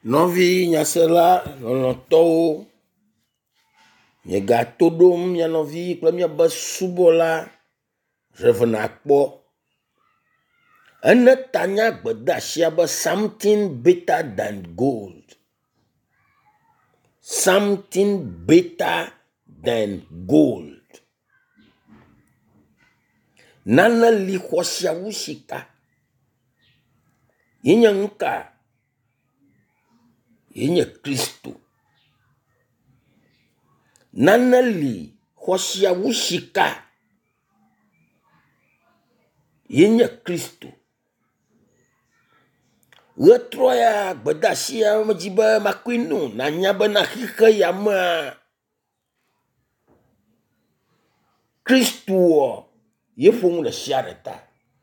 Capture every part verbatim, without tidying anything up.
Nɔvi nyasela lɔlɔ̃tɔwo, nye gato ɖom mia nɔvi kple miabe subɔla Reverend Akpɔ. Ene tanya gbedeasia be something better than gold. Something better than gold. Nane li xɔsia wu sika. Yenye nuka. Yenye Kristo. Nane li xɔsia wu sika. Yenye Kristo. Retroya gbedasia mejibe makwinu na nyabe na xixe ya me Kristo ye fonu le sia ɖe ta.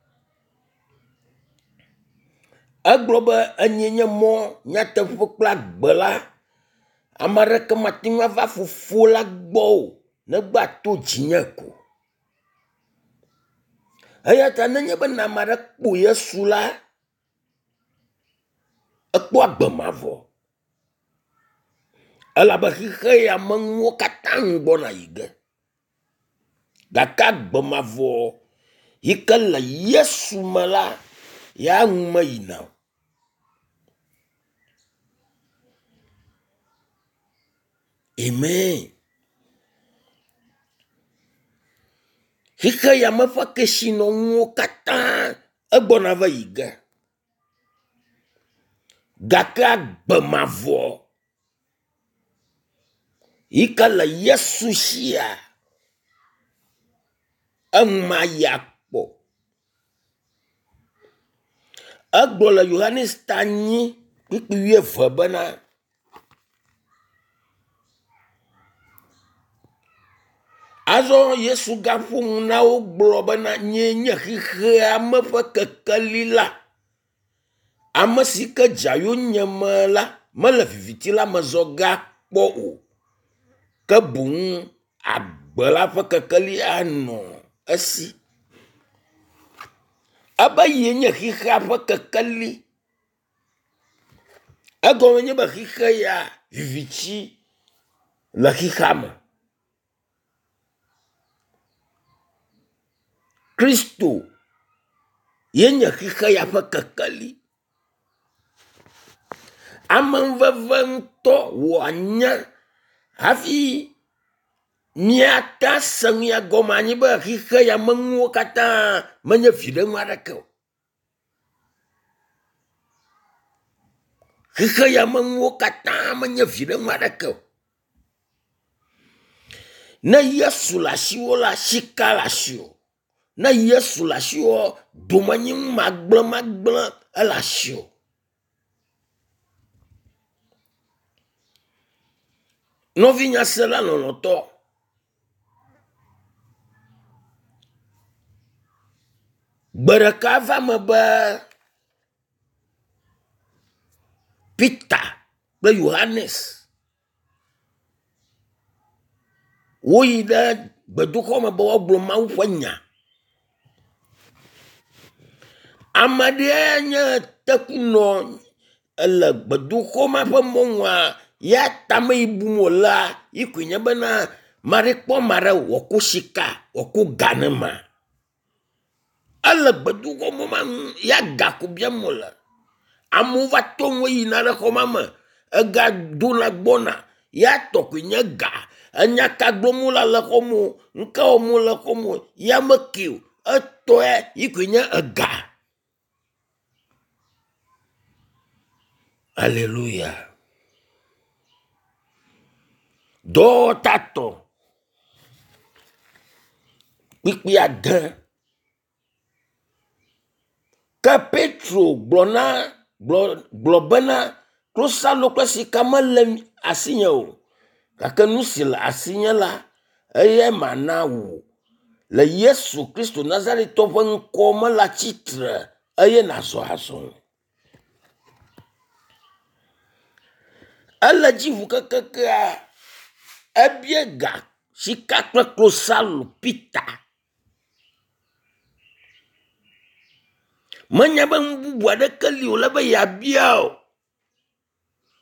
Egblɔ be enyenye mɔ nyateƒe kple agbe la, ame aɖeke mate ŋu ava fofo la gbɔ o negbe ato dzinye ko. Eya ta nenye be ame aɖe kpɔ Yesu la, ekpɔ agbe mavɔ. Elabe xixe ya me ŋuwo katã gbɔna yi ge. Gake agbe mavɔ yi ke le Yesu me la, ya ŋu me yina o. Amen. Xixe ya me ƒe kesinɔnuwo katã egbɔna va yi ge. Gake agbe mavɔ yi ke le Yesu sia, eŋma ya kpɔ. Egblɔ le Yohanes tanyi kpikpi wuieve bena azɔ Yesu gaƒo ŋu na wo gblɔ bena nye nye xixea me ƒe kekeli la. Ame si ke dzayo nye me la, mele viviti la me zɔ ga kpɔ o. Ke boŋ agbe la ƒe kekeli anɔ esi. Ebe ye nye xixea ƒe kekeli. Egɔme nye be xixe ya viviti le xixea me. Kristo ye nye xixe ya ƒe kekeli. Ame veve ŋutɔ woanya hafi miata seŋu ya gɔme anyi be xixe ya meŋuwo katã menye viɖe ŋu aɖeke o. Xixe ya meŋuwo katã menye viɖe ŋu aɖeke o. Ne Yesu le asiwo la, sika le asiwo. Ne Yesu le asiwo, domenyinu magble magble ele asiwo. Nɔvi nyasela lɔlɔ̃tɔ, gbe ɖeka va me be Peter kple Yohanes woyi ɖe gbedoxɔ me be woagblɔ Mawu ƒe nya. Ame ɖe nye tekunɔ ele gbedoxɔ ma ƒe mɔnua, ya tame yi bum wòlea, yi koe nye bena maɖe kpɔ maɖe wòako sika, wòako ga ne ma. Ele gbedoxɔ mɔ ma ŋu, ya ga ko biam wòle. Amewo va to ŋu yina ɖe xɔ ma me, ega dona gbɔna, ya tɔ koe nye ga. Enya ka gblɔm wole le xɔ mo, nuka wɔm wole xɔ mo, ya meke o. Etɔe yi koe nye ega. Alléluia. Dɔtato kpikpi ade. Ke Petro gblɔ na gblɔ bena klosalo kple sika mele asinye o. Gake nu si le asinye la, eye mana wo. Le Yesu Kristo Nazaretɔ ƒe ŋkɔ me le atsitre eye nazɔ azɔ. Ele dzivu kekekea, ebie ga sika kple klosalo Peter. Menya be bubu aɖeke li wòle be yabia o.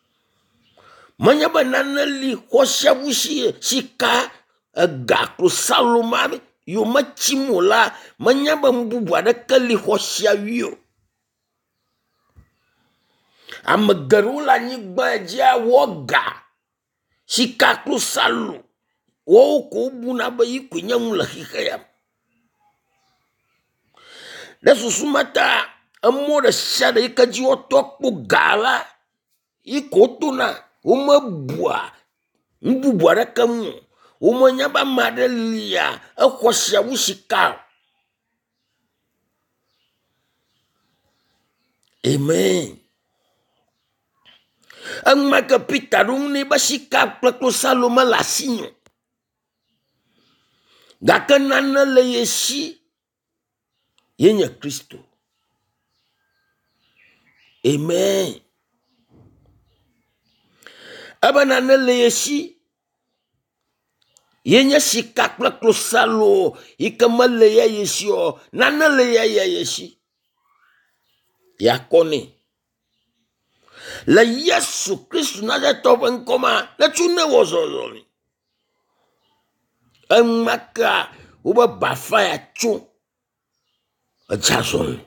Menya ba nanali hosia wushi sika ga klosalo mame yo machimola menya ba mbubu adakali hosia wio. Amagarula ni gbaja woga sika klosalo wo ko buna ba yikunya mula hikaya. Da susumata amora shada ikaji otokpo gala ikotuna uma bua mbubu adakamu uma nyaba madelia akwasya wushika. Amen. Ang makapitarong ni basika plakosalo malasinyo. Gakanan na layesi yenya Kristo. Amen. Abana na layesi yenya sika plakosalo ikamaleya yesio nana leya yesi. Yakone. La Yesu Kristo na da toben koma la tune wozozoni. Ang maka uba bafaya chu a jason.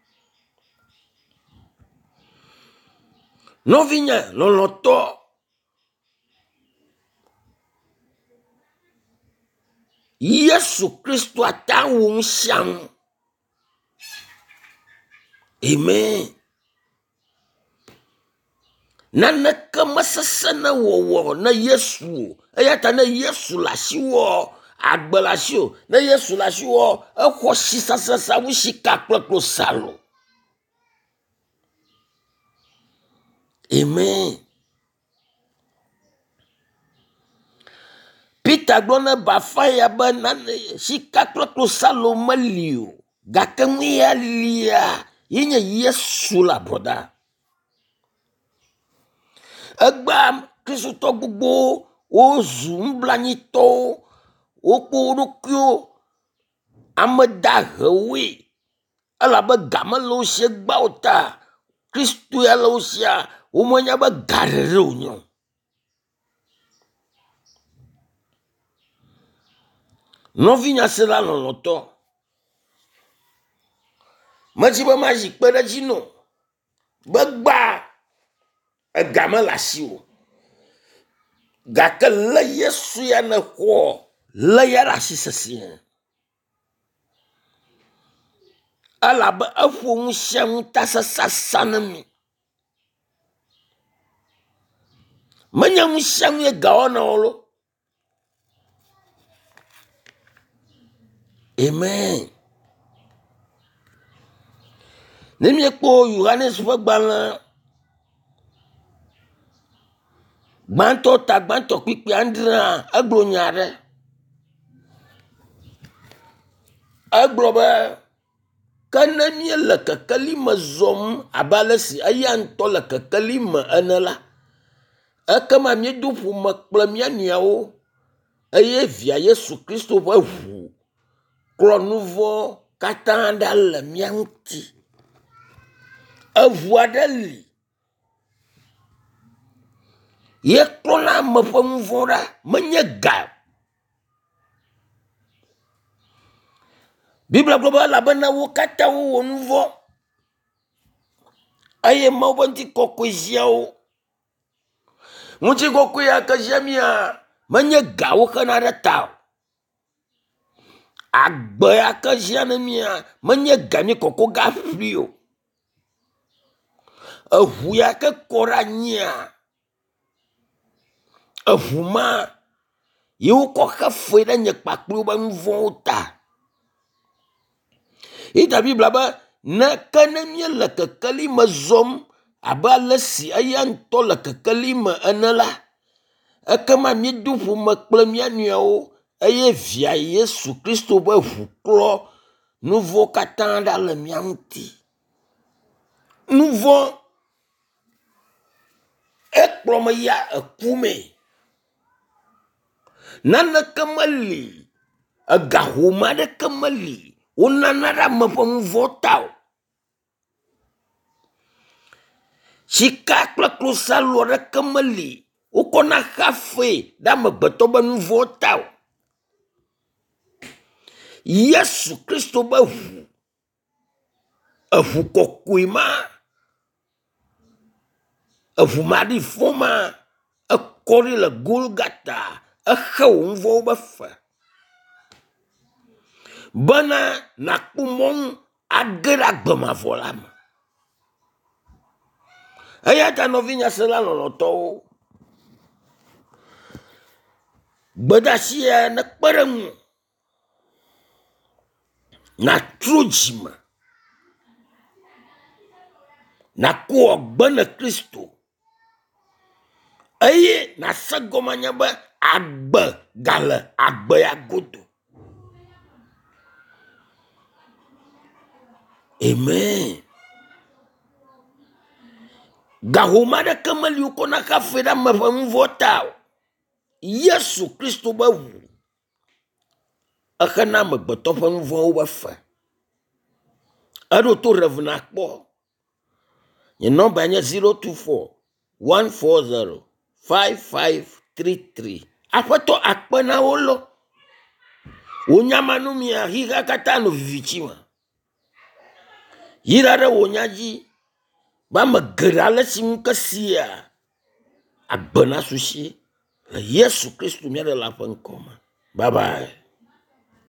No vinya no loto. Yesu Kristo atawung siyang. Amen. Nana kama sasana wo na Yesu ayata na Yesu la siwo agbala sio na Yesu la siwo akwo sisasasa wushika klosalo. Amen. Peter glona bafaya banane shika klosalo malio gakamia lia yenya Yesu la broda. Agba Kristo to gbogbo ozu mblanito oporokyo amadahawe alaba gamalo se gbauta Kristo ya losia umonya ba garronyo. No vinya sela loloto majiba maji pere jino bagba agama la siwo gaka la Yesu ya na ko la ya rasisasi alaba afu nsham tasasanami manya nsham ye gaona olo. Amen. Nemi ekpo Yohanes fagbala gbanto ta gbanto pipi andra aglonyare agloba kanani la kakalima zom abalasi ayanto la kakalima anala akama miedufu makplamia niawo aye via Yesu Kristo wa hu kro nouveau katanda la mianti avuadali ye klona mafamvora manyega Bibla global abana wo kata wo nouveau aye mawbanti kokoziao muti kokoya kajamia manyega wo kanara taw agba akajana mia manyega ni koko gafrio ahuya ka koranya ahuma yu ko ka fweda nyakpaklu ba mvota ita Bibla ba na kanamia la kakalima zom abala si ayanto la kakalima anala akama midufu makplamia niao aye via Yesu Kristo ba huklo nouveau katanda la mianti nouveau ekploma ya akume nana kamali agahuma de kamali unanara mapamvotao shika klosalo de kamali Wokona xafe da megbeto be nuvo ta. Yesu Kristo be ʋu. Eʋu kokoe ma. Eʋu mari foma. Ekori le Golgata. Exe wo nuvo be fe. Bena nakpu mon agera gbemavo la me. Eya ta novinya sela loloto. Bedasia ne kperemu. Na trujima. Na kuo bene Kristo. Eye na segomanya be agbe gale agbe ya godo. Amen. Gahoma de kemeli ukona kafeda mefem vota. Yesu Kristo be wu. Akana me beto fem vo be fa. Ado to revena kpo. Ye number nye zero two four one four zero five five three three. Apeto akpena wolo. Unyamanu mia higa katano vivichima. Yirare wonyaji. Ba me gerale simke siya. Agbena sushi. Yesu Kristo mia de la pen koma. Bye bye.